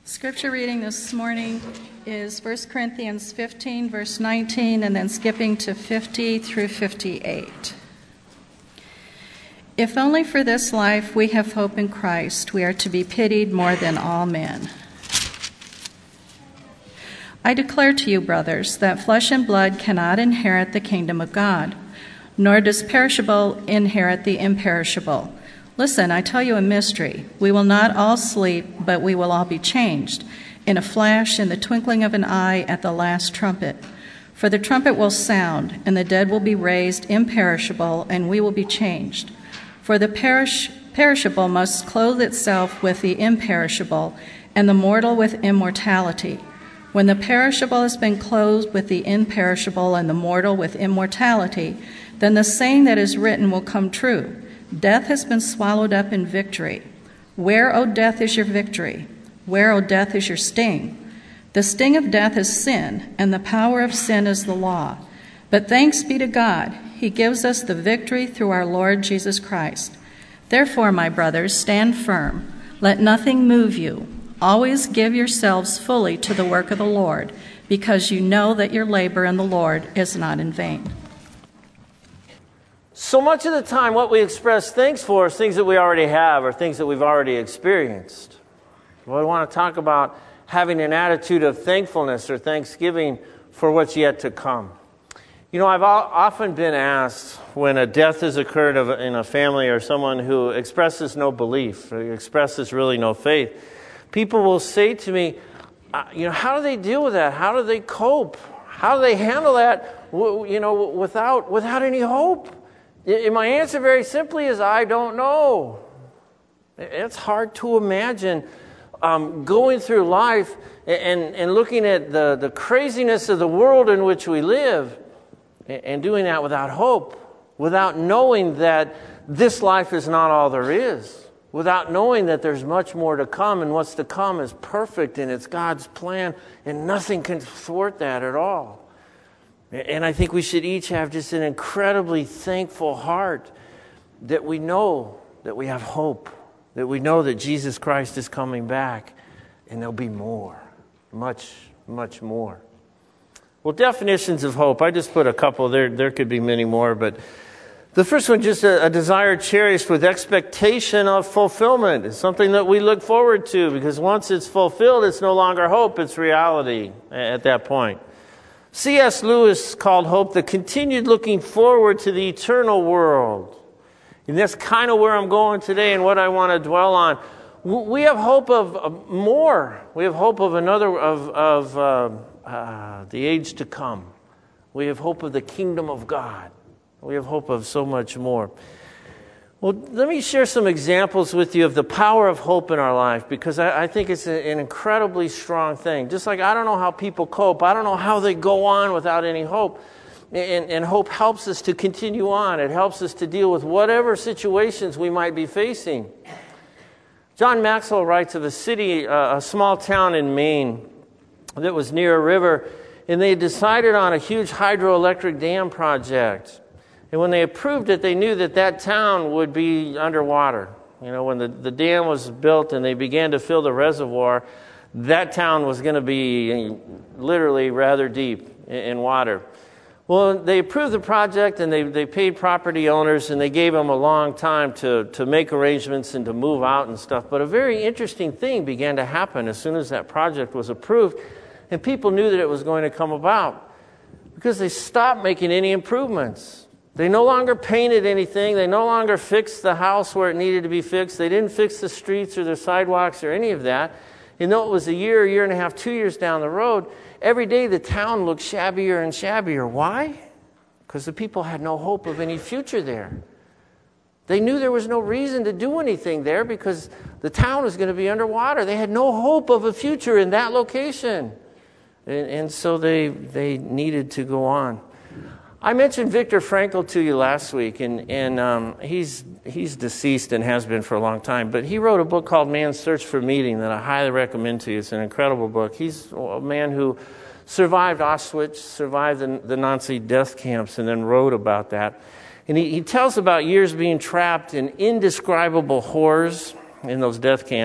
Scripture reading this morning is 1 Corinthians 15, verse 19, and then skipping to 50 through 58. If only for this life we have hope in Christ, we are to be pitied more than all men. I declare to you, brothers, that flesh and blood cannot inherit the kingdom of God, nor does perishable inherit the imperishable. Listen, I tell you a mystery. We will not all sleep, but we will all be changed. In a flash, in the twinkling of an eye, at the last trumpet. For the trumpet will sound, and the dead will be raised imperishable, and we will be changed. For the perishable must clothe itself with the imperishable, and the mortal with immortality. When the perishable has been clothed with the imperishable, and the mortal with immortality, then the saying that is written will come true. Death has been swallowed up in victory. Where, O death, is your victory? Where, O death, is your sting? The sting of death is sin, and the power of sin is the law. But thanks be to God, He gives us the victory through our Lord Jesus Christ. Therefore, my brothers, stand firm. Let nothing move you. Always give yourselves fully to the work of the Lord, because you know that your labor in the Lord is not in vain. So much of the time, what we express thanks for is things that we already have or things that we've already experienced. Well, I want to talk about having an attitude of thankfulness or thanksgiving for what's yet to come. You know, I've often been asked when a death has occurred in a family or someone who expresses no belief or expresses really no faith, people will say to me, how do they deal with that? How do they cope? How do they handle that, without any hope? And my answer very simply is, I don't know. It's hard to imagine going through life and looking at the craziness of the world in which we live and doing that without hope, without knowing that this life is not all there is, without knowing that there's much more to come, and what's to come is perfect and it's God's plan and nothing can thwart that at all. And I think we should each have just an incredibly thankful heart that we know that we have hope, that we know that Jesus Christ is coming back, and there'll be more, much, much more. Well, definitions of hope, I just put a couple. There could be many more, but the first one, just a desire cherished with expectation of fulfillment. It's something that we look forward to, because once it's fulfilled, it's no longer hope, it's reality at that point. C.S. Lewis called hope the continued looking forward to the eternal world. And that's kind of where I'm going today and what I want to dwell on. We have hope of more. We have hope of the age to come. We have hope of the kingdom of God. We have hope of so much more. Well, let me share some examples with you of the power of hope in our life, because I think it's an incredibly strong thing. Just like I don't know how people cope. I don't know how they go on without any hope. And hope helps us to continue on. It helps us to deal with whatever situations we might be facing. John Maxwell writes of a city, a small town in Maine that was near a river, and they decided on a huge hydroelectric dam project. And when they approved it, they knew that town would be underwater. You know, when the dam was built and they began to fill the reservoir, that town was going to be literally rather deep in water. Well, they approved the project, and they paid property owners, and they gave them a long time to make arrangements and to move out and stuff. But a very interesting thing began to happen as soon as that project was approved, and people knew that it was going to come about, because they stopped making any improvements. They no longer painted anything. They no longer fixed the house where it needed to be fixed. They didn't fix the streets or the sidewalks or any of that. And though it was a year and a half, 2 years down the road, every day the town looked shabbier and shabbier. Why? Because the people had no hope of any future there. They knew there was no reason to do anything there because the town was going to be underwater. They had no hope of a future in that location. And so they needed to go on. I mentioned Viktor Frankl to you last week, and he's deceased and has been for a long time. But he wrote a book called Man's Search for Meaning that I highly recommend to you. It's an incredible book. He's a man who survived Auschwitz, survived the Nazi death camps, and then wrote about that. And he tells about years being trapped in indescribable horrors in those death camps,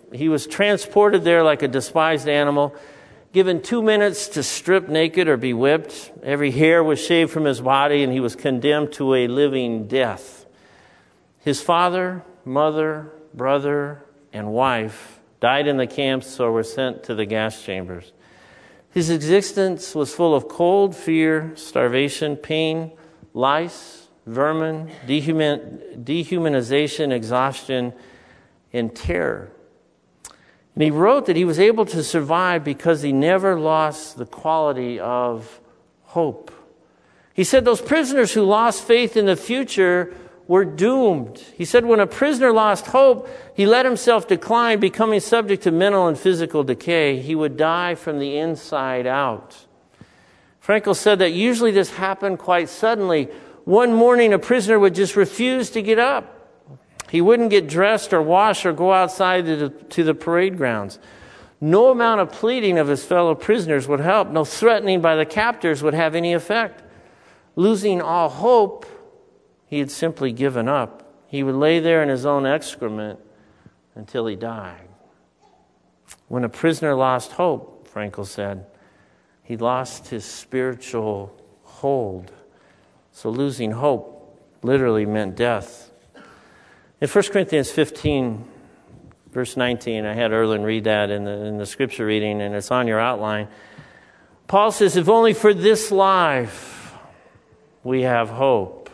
He was transported there like a despised animal, given 2 minutes to strip naked or be whipped. Every hair was shaved from his body, and he was condemned to a living death. His father, mother, brother, and wife died in the camps or were sent to the gas chambers. His existence was full of cold, fear, starvation, pain, lice, vermin, dehumanization, exhaustion, and terror. And he wrote that he was able to survive because he never lost the quality of hope. He said those prisoners who lost faith in the future were doomed. He said when a prisoner lost hope, he let himself decline, becoming subject to mental and physical decay. He would die from the inside out. Frankl said that usually this happened quite suddenly. One morning, a prisoner would just refuse to get up. He wouldn't get dressed or wash or go outside to the parade grounds. No amount of pleading of his fellow prisoners would help. No threatening by the captors would have any effect. Losing all hope, he had simply given up. He would lay there in his own excrement until he died. When a prisoner lost hope, Frankl said, he lost his spiritual hold. So losing hope literally meant death. In 1 Corinthians 15, verse 19, I had Erlen read that in the scripture reading, and it's on your outline. Paul says, if only for this life we have hope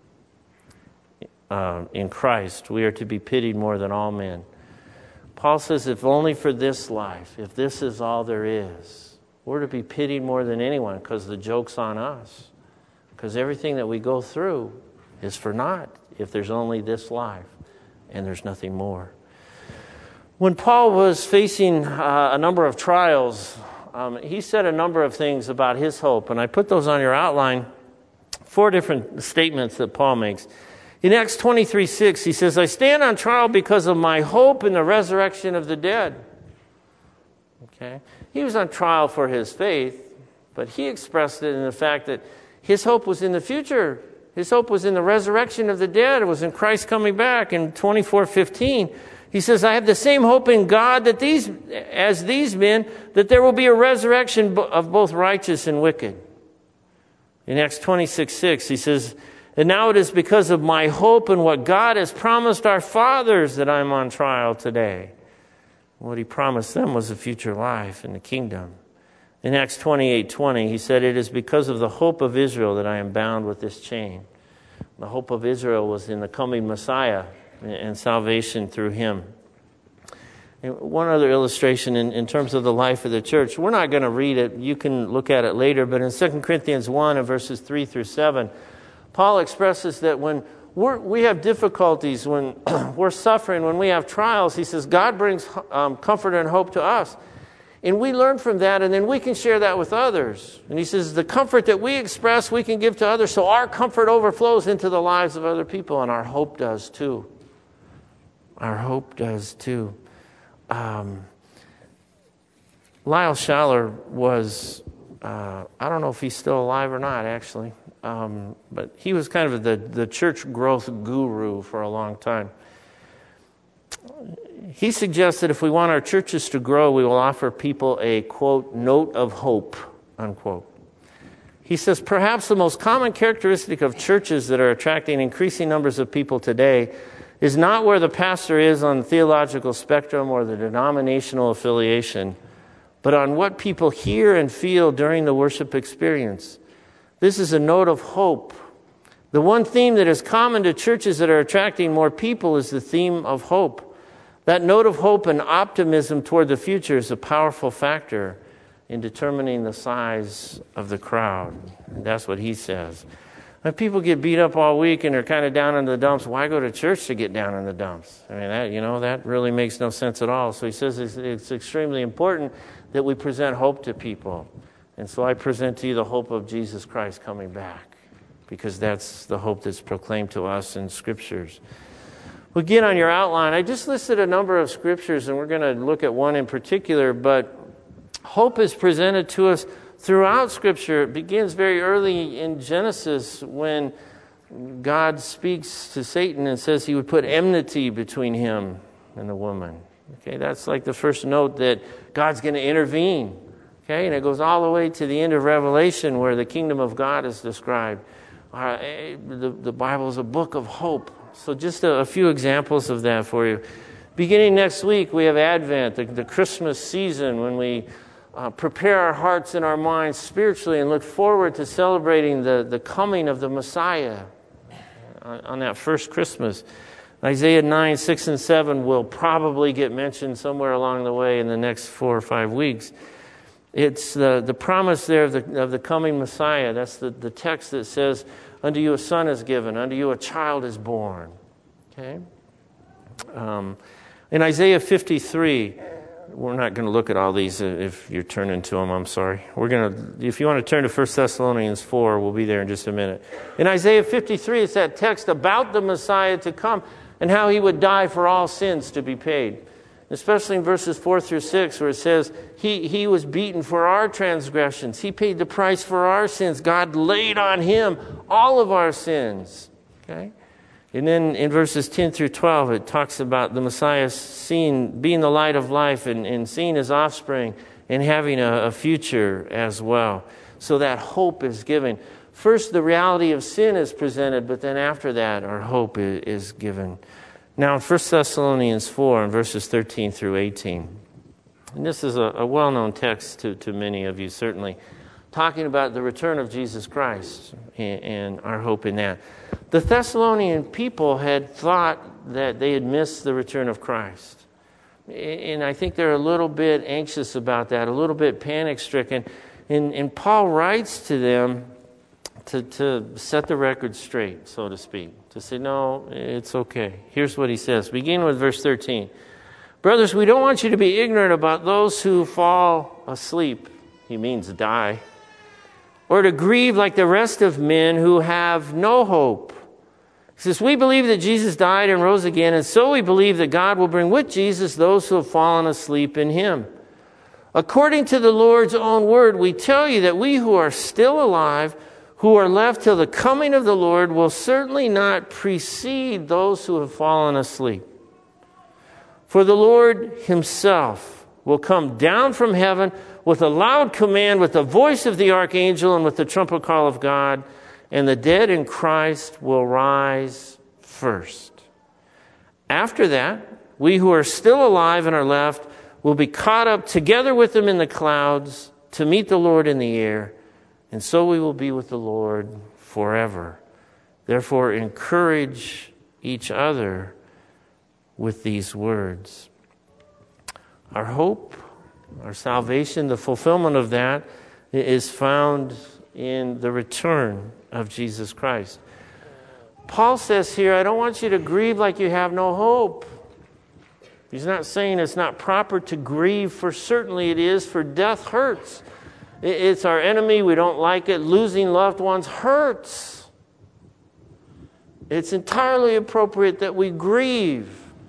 in Christ, we are to be pitied more than all men. Paul says, if only for this life, if this is all there is, we're to be pitied more than anyone because the joke's on us. Because everything that we go through is for naught if there's only this life and there's nothing more. When Paul was facing a number of trials, he said a number of things about his hope, and I put those on your outline. 4 different statements that Paul makes. In Acts 23:6, he says, I stand on trial because of my hope in the resurrection of the dead. Okay? He was on trial for his faith, but he expressed it in the fact that his hope was in the future. His hope was in the resurrection of the dead. It was in Christ coming back. In 24:15, he says, I have the same hope in God that as these men, that there will be a resurrection of both righteous and wicked. In Acts 26:6, he says, and now it is because of my hope in what God has promised our fathers that I'm on trial today. What he promised them was a future life in the kingdom. In Acts 28:20, he said, it is because of the hope of Israel that I am bound with this chain. The hope of Israel was in the coming Messiah and salvation through him. And one other illustration in terms of the life of the church. We're not going to read it. You can look at it later. But in 2 Corinthians 1 and verses 3 through 7, Paul expresses that when we have difficulties, when we're suffering, when we have trials, he says, God brings comfort and hope to us. And we learn from that, and then we can share that with others. And he says, the comfort that we express, we can give to others, so our comfort overflows into the lives of other people, and our hope does too. Our hope does too. Lyle Schaller was, I don't know if he's still alive or not, actually, but he was kind of the church growth guru for a long time. He suggests that if we want our churches to grow, we will offer people a, quote, note of hope, unquote. He says, perhaps the most common characteristic of churches that are attracting increasing numbers of people today is not where the pastor is on the theological spectrum or the denominational affiliation, but on what people hear and feel during the worship experience. This is a note of hope. The one theme that is common to churches that are attracting more people is the theme of hope. That note of hope and optimism toward the future is a powerful factor in determining the size of the crowd. And that's what he says. When people get beat up all week and they're kind of down in the dumps, why go to church to get down in the dumps? I mean, that really makes no sense at all. So he says it's extremely important that we present hope to people. And so I present to you the hope of Jesus Christ coming back, because that's the hope that's proclaimed to us in Scriptures. Again, on your outline, I just listed a number of Scriptures, and we're going to look at one in particular, but hope is presented to us throughout Scripture. It begins very early in Genesis when God speaks to Satan and says he would put enmity between him and the woman. Okay, that's like the first note that God's going to intervene. Okay, and it goes all the way to the end of Revelation where the kingdom of God is described. The Bible is a book of hope. So just a few examples of that for you. Beginning next week, we have Advent, the Christmas season, when we prepare our hearts and our minds spiritually and look forward to celebrating the coming of the Messiah on that first Christmas. Isaiah 9, 6, and 7 will probably get mentioned somewhere along the way in the next 4 or 5 weeks. It's the promise there of the coming Messiah. That's the text that says, unto you a son is given, unto you a child is born. Okay? In Isaiah 53, we're not going to look at all these if you're turning to them, I'm sorry. If you want to turn to 1 Thessalonians 4, we'll be there in just a minute. In Isaiah 53, it's that text about the Messiah to come and how he would die for all sins to be paid. Especially in verses 4 through 6, where it says, he was beaten for our transgressions. He paid the price for our sins. God laid on him all of our sins. Okay? And then in verses 10 through 12, it talks about the Messiah being the light of life and seeing his offspring and having a future as well. So that hope is given. First, the reality of sin is presented, but then after that, our hope is given. Now, in 1 Thessalonians 4, in verses 13 through 18, and this is a well-known text to many of you, certainly, talking about the return of Jesus Christ and our hope in that. The Thessalonian people had thought that they had missed the return of Christ. And I think they're a little bit anxious about that, a little bit panic-stricken. And Paul writes to them to set the record straight, so to speak. To say, no, it's okay. Here's what he says. Beginning with verse 13. Brothers, we don't want you to be ignorant about those who fall asleep. He means die. Or to grieve like the rest of men who have no hope. He says, we believe that Jesus died and rose again, and so we believe that God will bring with Jesus those who have fallen asleep in him. According to the Lord's own word, we tell you that we who are still alive, who are left till the coming of the Lord, will certainly not precede those who have fallen asleep. For the Lord himself will come down from heaven with a loud command, with the voice of the archangel, and with the trumpet call of God, and the dead in Christ will rise first. After that, we who are still alive and are left will be caught up together with them in the clouds to meet the Lord in the air, and so we will be with the Lord forever. Therefore, encourage each other with these words. Our hope, our salvation, the fulfillment of that is found in the return of Jesus Christ. Paul says here, I don't want you to grieve like you have no hope. He's not saying it's not proper to grieve, for certainly it is, for death hurts. It's our enemy. We don't like it. Losing loved ones hurts. It's entirely appropriate that we grieve.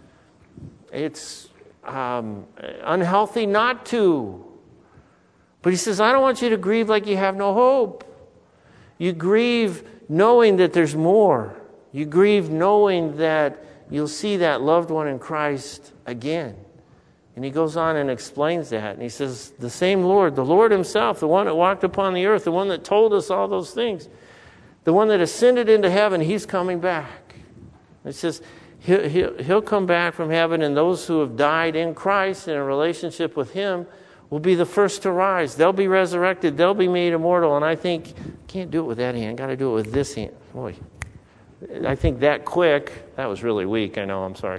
It's unhealthy not to. But he says, I don't want you to grieve like you have no hope. You grieve knowing that there's more. You grieve knowing that you'll see that loved one in Christ again. And he goes on and explains that. And he says, the same Lord, the Lord himself, the one that walked upon the earth, the one that told us all those things, the one that ascended into heaven, he's coming back. It says, he'll come back from heaven, and those who have died in Christ in a relationship with him will be the first to rise. They'll be resurrected. They'll be made immortal. And I think, can't do it with that hand. Got to do it with this hand. Boy, I think that quick. That was really weak. I know. I'm sorry.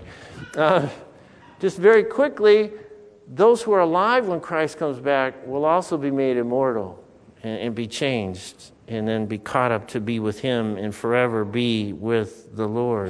Just very quickly, those who are alive when Christ comes back will also be made immortal and be changed, and then be caught up to be with him and forever be with the Lord.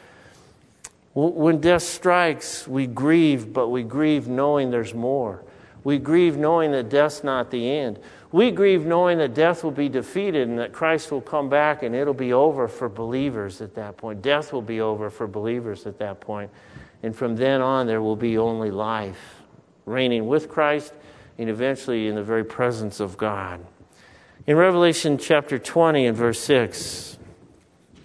When death strikes, we grieve, but we grieve knowing there's more. We grieve knowing that death's not the end. We grieve knowing that death will be defeated and that Christ will come back and it'll be over for believers at that point. Death will be over for believers at that point. And from then on, there will be only life, reigning with Christ and eventually in the very presence of God. In Revelation chapter 20 and verse 6,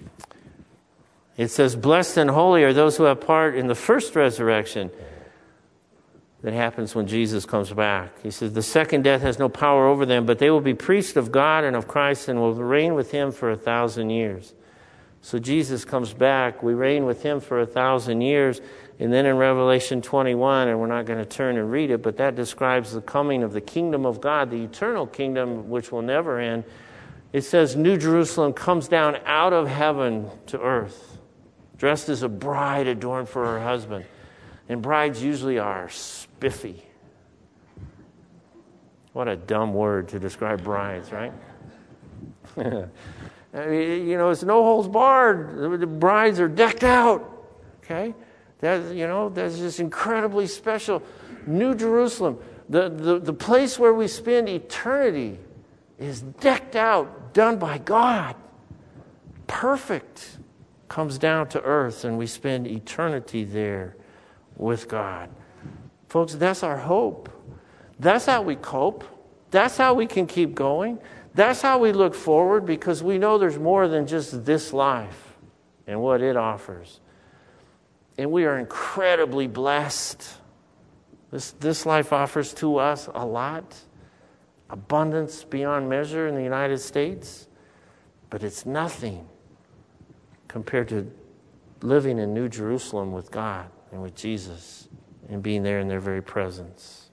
it says, blessed and holy are those who have part in the first resurrection. that happens when Jesus comes back. He says, the second death has no power over them, but they will be priests of God and of Christ and will reign with him for 1,000 years. So Jesus comes back. We reign with him for 1,000 years. And then in Revelation 21, and we're not going to turn and read it, but that describes the coming of the kingdom of God, the eternal kingdom which will never end. It says New Jerusalem comes down out of heaven to earth, dressed as a bride adorned for her husband. And brides usually are spiffy. What a dumb word to describe brides, right? I mean, it's no holds barred. The brides are decked out. Okay? That's just incredibly special. New Jerusalem, the place where we spend eternity, is decked out, done by God. Perfect. Comes down to earth, and we spend eternity there with God. Folks, that's our hope. That's how we cope. That's how we can keep going. That's how we look forward, because we know there's more than just this life and what it offers. And we are incredibly blessed. This life offers to us a lot. Abundance beyond measure in the United States. But it's nothing compared to living in New Jerusalem with God and with Jesus and being there in their very presence.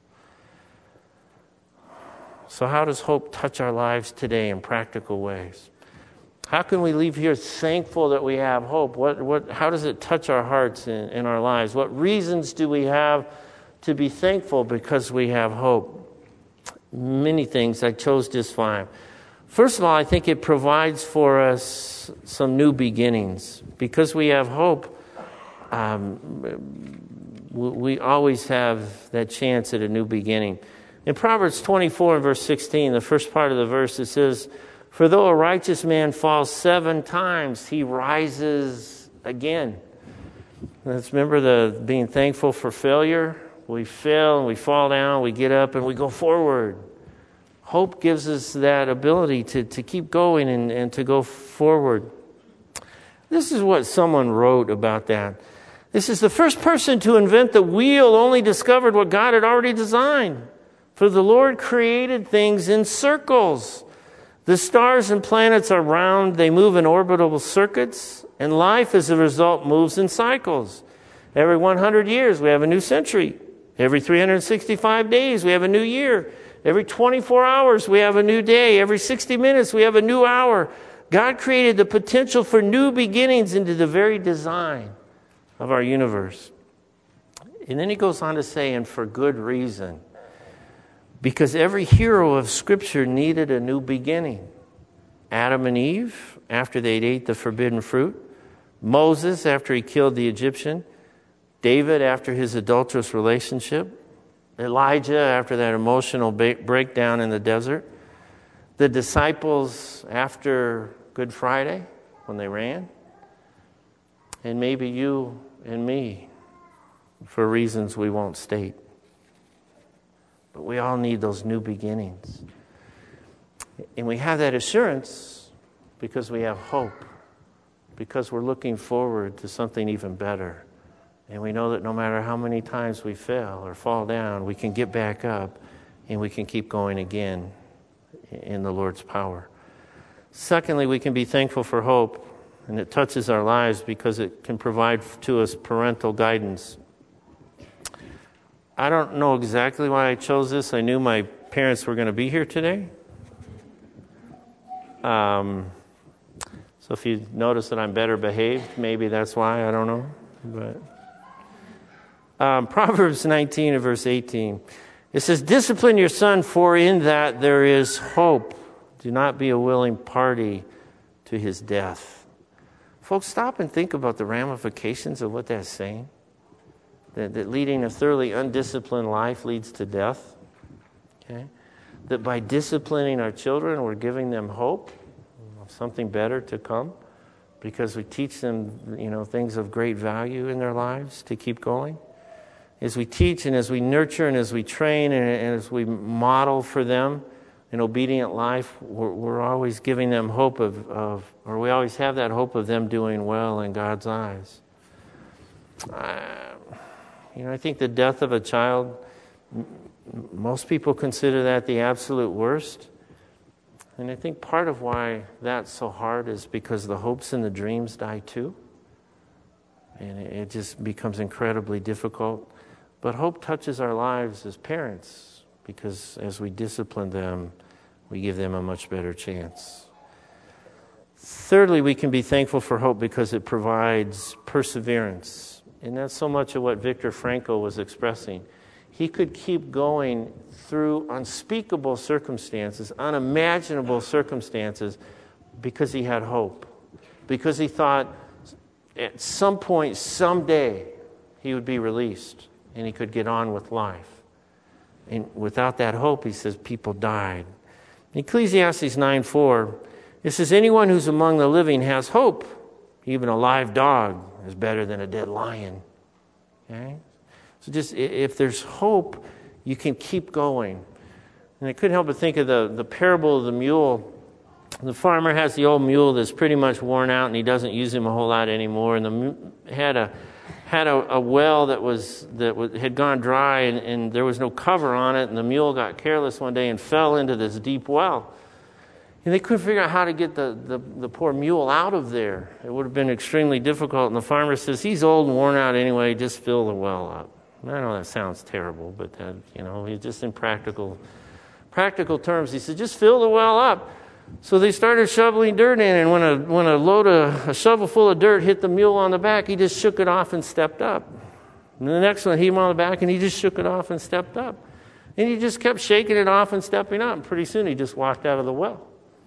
So how does hope touch our lives today in practical ways? How can we leave here thankful that we have hope? How does it touch our hearts in our lives? What reasons do we have to be thankful because we have hope? Many things. I chose just 5. First of all, I think it provides for us some new beginnings. Because we have hope, we always have that chance at a new beginning. In Proverbs 24 and verse 16, the first part of the verse, it says, "For though a righteous man falls 7 times, he rises again." Let's remember being thankful for failure. We fail and we fall down, we get up and we go forward. Hope gives us that ability to keep going and to go forward. This is what someone wrote about that. This is the first person to invent the wheel only discovered what God had already designed. For the Lord created things in circles. The stars and planets are round. They move in orbital circuits. And life, as a result, moves in cycles. Every 100 years, we have a new century. Every 365 days, we have a new year. Every 24 hours, we have a new day. Every 60 minutes, we have a new hour. God created the potential for new beginnings into the very design of our universe. And then he goes on to say, and for good reason. Because every hero of Scripture needed a new beginning. Adam and Eve, after they'd ate the forbidden fruit. Moses, after he killed the Egyptian. David, after his adulterous relationship. Elijah, after that emotional breakdown in the desert. The disciples, after Good Friday, when they ran. And maybe you and me, for reasons we won't state. But we all need those new beginnings. And we have that assurance because we have hope. Because we're looking forward to something even better. And we know that no matter how many times we fail or fall down, we can get back up and we can keep going again in the Lord's power. Secondly, we can be thankful for hope. And it touches our lives because it can provide to us parental guidance. I don't know exactly why I chose this. I knew my parents were going to be here today. So if you notice that I'm better behaved, maybe that's why. I don't know. But Proverbs 19 and verse 18. It says, "Discipline your son, for in that there is hope. Do not be a willing party to his death." Folks, stop and think about the ramifications of what that's saying. That leading a thoroughly undisciplined life leads to death. Okay? That by disciplining our children, we're giving them hope of something better to come because we teach them, things of great value in their lives to keep going. As we teach and as we nurture and as we train and as we model for them an obedient life, we're always giving them hope or we always have that hope of them doing well in God's eyes. I think the death of a child Most people consider that the absolute worst. And I think part of why that's so hard is because the hopes and the dreams die too. And it just becomes incredibly difficult. But hope touches our lives as parents, because as we discipline them, we give them a much better chance. Thirdly, we can be thankful for hope because it provides perseverance. And that's so much of what Viktor Frankl was expressing. He could keep going through unspeakable circumstances, unimaginable circumstances, because he had hope. Because he thought at some point, someday, he would be released and he could get on with life. And without that hope, he says, people died. Ecclesiastes 9:4, it says, anyone who's among the living has hope. Even a live dog is better than a dead lion. Okay? So just if there's hope, you can keep going. And I couldn't help but think of the parable of the mule. The farmer has the old mule that's pretty much worn out, and he doesn't use him a whole lot anymore. And had a well that had gone dry, and there was no cover on it. And the mule got careless one day and fell into this deep well. And they couldn't figure out how to get the poor mule out of there. It would have been extremely difficult. And the farmer says, he's old and worn out anyway, just fill the well up. I know that sounds terrible, but he's just in practical terms. He said, just fill the well up. So they started shoveling dirt in, and when a shovel full of dirt hit the mule on the back, he just shook it off and stepped up. And the next one hit him on the back, and he just shook it off and stepped up. And he just kept shaking it off and stepping up. And pretty soon he just walked out of the well.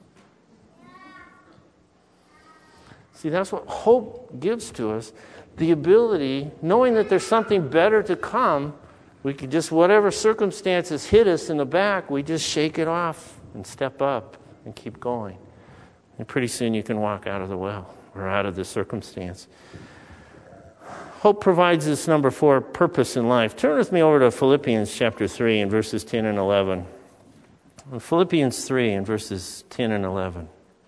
See, that's what hope gives to us. The ability, knowing that there's something better to come, we can just, whatever circumstances hit us in the back, we just shake it off and step up and keep going. And pretty soon you can walk out of the well or out of the circumstance. Hope provides us, number 4, purpose in life. Turn with me over to Philippians chapter 3 and verses 10 and 11. Philippians 3 and verses 10 and 11.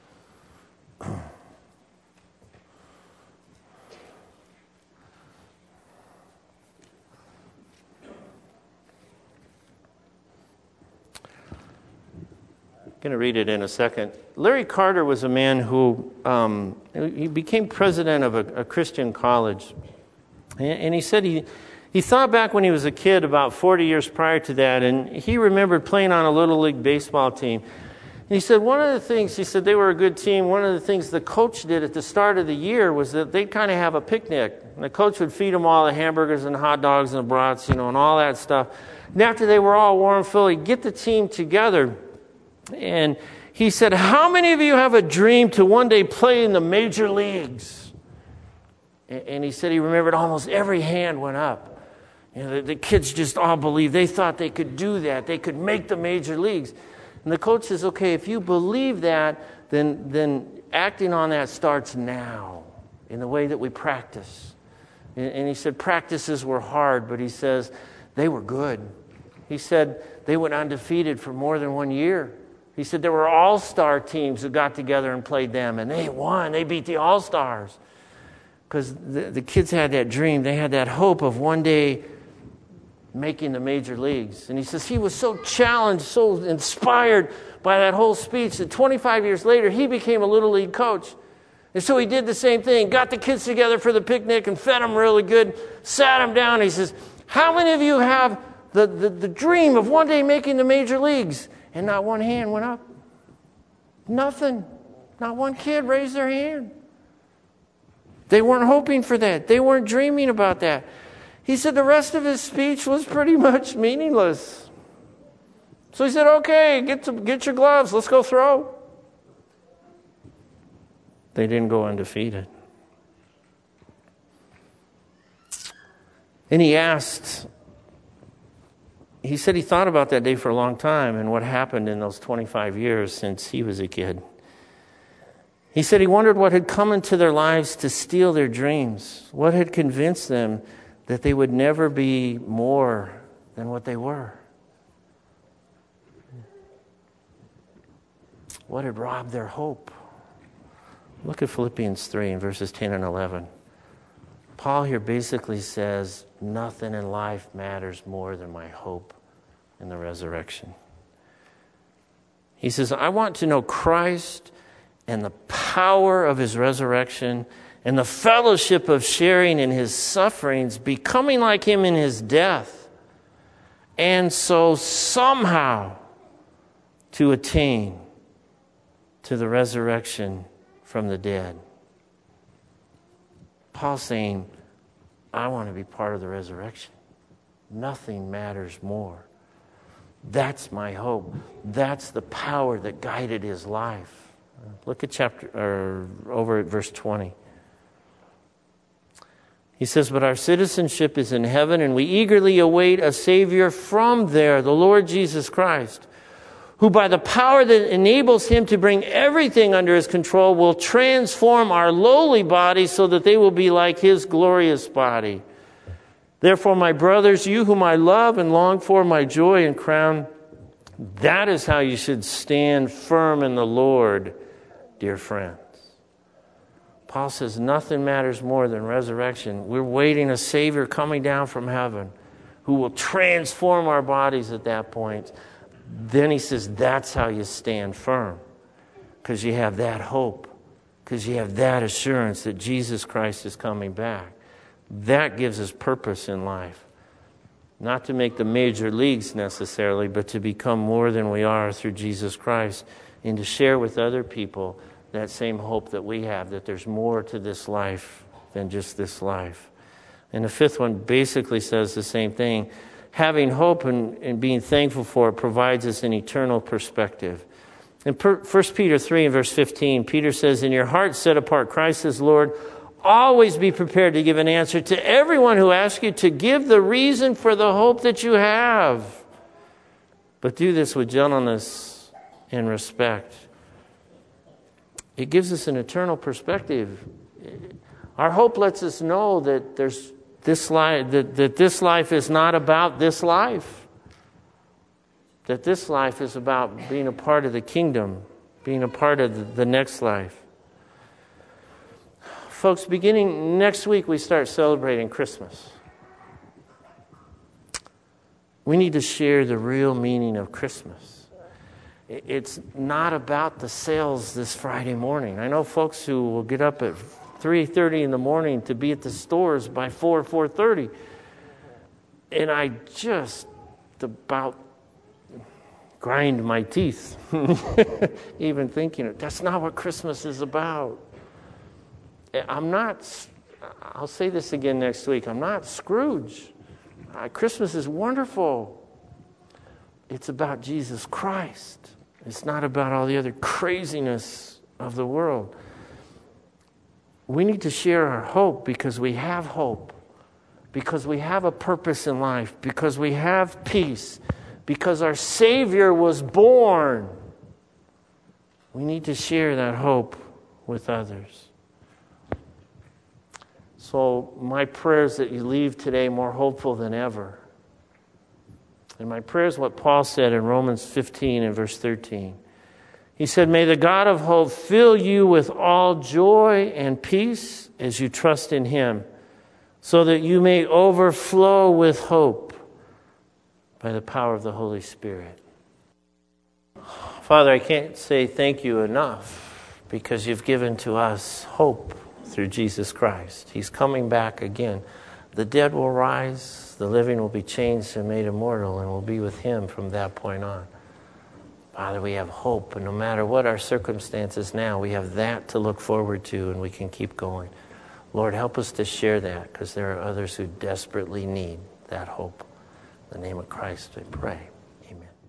I'm going to read it in a second. Larry Carter was a man who he became president of a Christian college. And he said he thought back when he was a kid about 40 years prior to that, and he remembered playing on a Little League baseball team. And he said one of the things, he said they were a good team, one of the things the coach did at the start of the year was that they'd kind of have a picnic. And the coach would feed them all the hamburgers and the hot dogs and the brats, and all that stuff. And after they were all warm, Phil, he'd get the team together. And he said, how many of you have a dream to one day play in the major leagues? And he said he remembered almost every hand went up. The kids just all believed. They thought they could do that. They could make the major leagues. And the coach says, okay, if you believe that, then acting on that starts now in the way that we practice. And he said practices were hard, but he says they were good. He said they went undefeated for more than 1 year. He said there were all-star teams who got together and played them, and they won. They beat the all-stars. Because the kids had that dream. They had that hope of one day making the major leagues. And he says he was so challenged, so inspired by that whole speech that 25 years later, he became a Little League coach. And so he did the same thing, got the kids together for the picnic and fed them really good, sat them down. He says, how many of you have the dream of one day making the major leagues? And not one hand went up. Nothing. Not one kid raised their hand. They weren't hoping for that. They weren't dreaming about that. He said the rest of his speech was pretty much meaningless. So he said, okay, get your gloves. Let's go throw. They didn't go undefeated. And he said he thought about that day for a long time and what happened in those 25 years since he was a kid. He said he wondered what had come into their lives to steal their dreams. What had convinced them that they would never be more than what they were? What had robbed their hope? Look at Philippians 3 and verses 10 and 11. Paul here basically says, nothing in life matters more than my hope in the resurrection. He says, I want to know Christ and the power of his resurrection and the fellowship of sharing in his sufferings, becoming like him in his death, and so somehow to attain to the resurrection from the dead. Paul's saying, I want to be part of the resurrection. Nothing matters more. That's my hope. That's the power that guided his life. Look at over at verse 20. He says, but our citizenship is in heaven, and we eagerly await a Savior from there, the Lord Jesus Christ, who by the power that enables him to bring everything under his control will transform our lowly bodies so that they will be like his glorious body. Therefore, my brothers, you whom I love and long for, my joy and crown, that is how you should stand firm in the Lord, dear friends. Paul says nothing matters more than resurrection. We're waiting a Savior coming down from heaven who will transform our bodies at that point. Then he says that's how you stand firm, because you have that hope, because you have that assurance that Jesus Christ is coming back. That gives us purpose in life. Not to make the major leagues necessarily, but to become more than we are through Jesus Christ, and to share with other people that same hope that we have, that there's more to this life than just this life. And the fifth one basically says the same thing. Having hope and being thankful for it provides us an eternal perspective. In 1 Peter 3 and verse 15, Peter says, in your heart set apart Christ as Lord, always be prepared to give an answer to everyone who asks you to give the reason for the hope that you have. But do this with gentleness and respect. It gives us an eternal perspective. Our hope lets us know that this life is not about this life. That this life is about being a part of the kingdom, being a part of the next life. Folks, beginning next week, we start celebrating Christmas. We need to share the real meaning of Christmas. It's not about the sales this Friday morning. I know folks who will get up at 3:30 in the morning to be at the stores by 4:30. And I just about grind my teeth even thinking, that's not what Christmas is about. I'll say this again next week, I'm not Scrooge. Christmas is wonderful. It's about Jesus Christ. It's not about all the other craziness of the world. We need to share our hope because we have hope, because we have a purpose in life, because we have peace, because our Savior was born. We need to share that hope with others. So my prayer is that you leave today more hopeful than ever. And my prayer is what Paul said in Romans 15 and verse 13. He said, may the God of hope fill you with all joy and peace as you trust in him, so that you may overflow with hope by the power of the Holy Spirit. Father, I can't say thank you enough because you've given to us hope through Jesus Christ. He's coming back again. The dead will rise, the living will be changed and made immortal, and will be with him from that point on. Father, we have hope, and no matter what our circumstances now, we have that to look forward to, and we can keep going. Lord, help us to share that, because there are others who desperately need that hope. In the name of Christ, I pray. Amen.